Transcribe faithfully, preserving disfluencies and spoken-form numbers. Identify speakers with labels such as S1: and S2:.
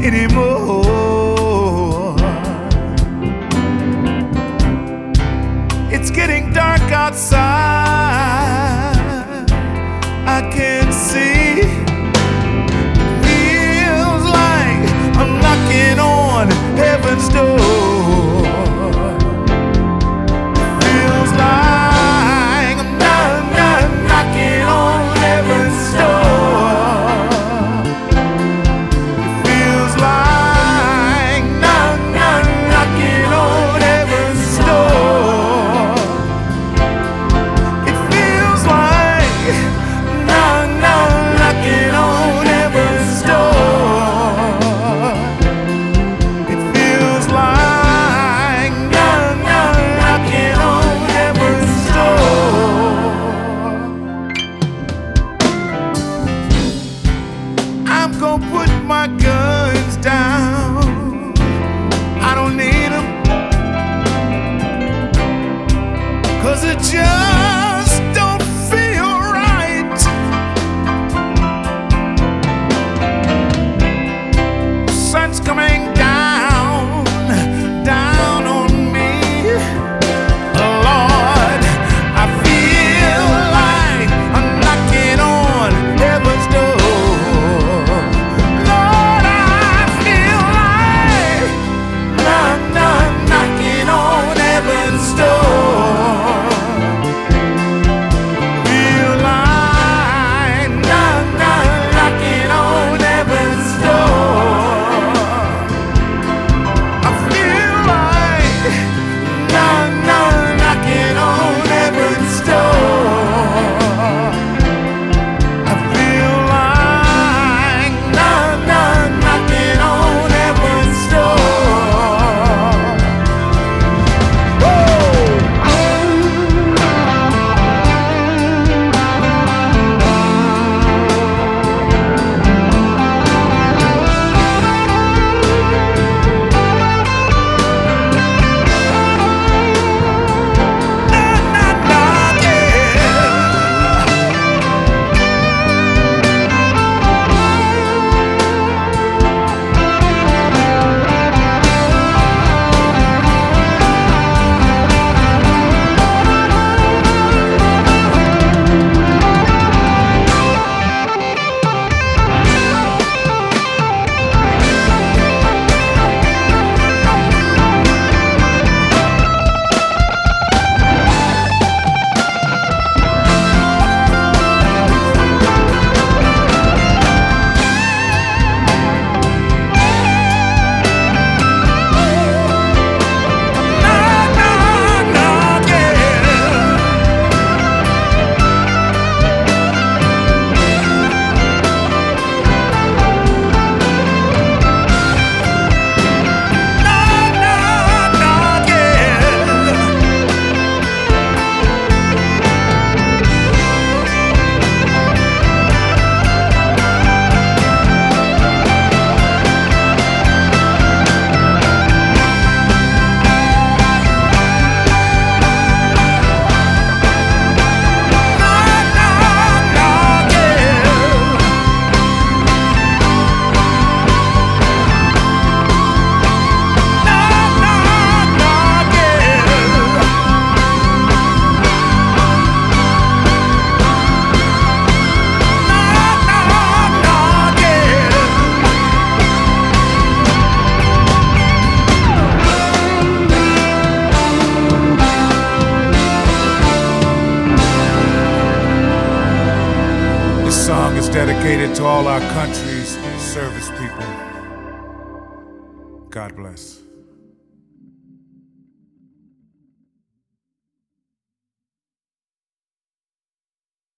S1: anymore. It's getting dark outside, I can't see. Feels like I'm knocking on heaven's door. Feels like I'm knock, knock, knocking on heaven's door. Feels like knock, knock, knocking on heaven's door. It feels like knock, knock, knocking on heaven's door. It feels like knock, knock, knocking on heaven's door. I'm gonna put my guns down. I don't need them, 'cause it just don't feel right. Sun's coming down, down on me. Lord, I feel like I'm knocking on heaven's door. Lord, I feel like knock, knock, knocking on heaven's door. Feel like knock, knock, knocking on heaven's door. I feel like knock, knock, knocking on heaven's door. I feel like knock, knock, knocking on heaven's door. Woo! This song is dedicated to all our country's service people. God bless.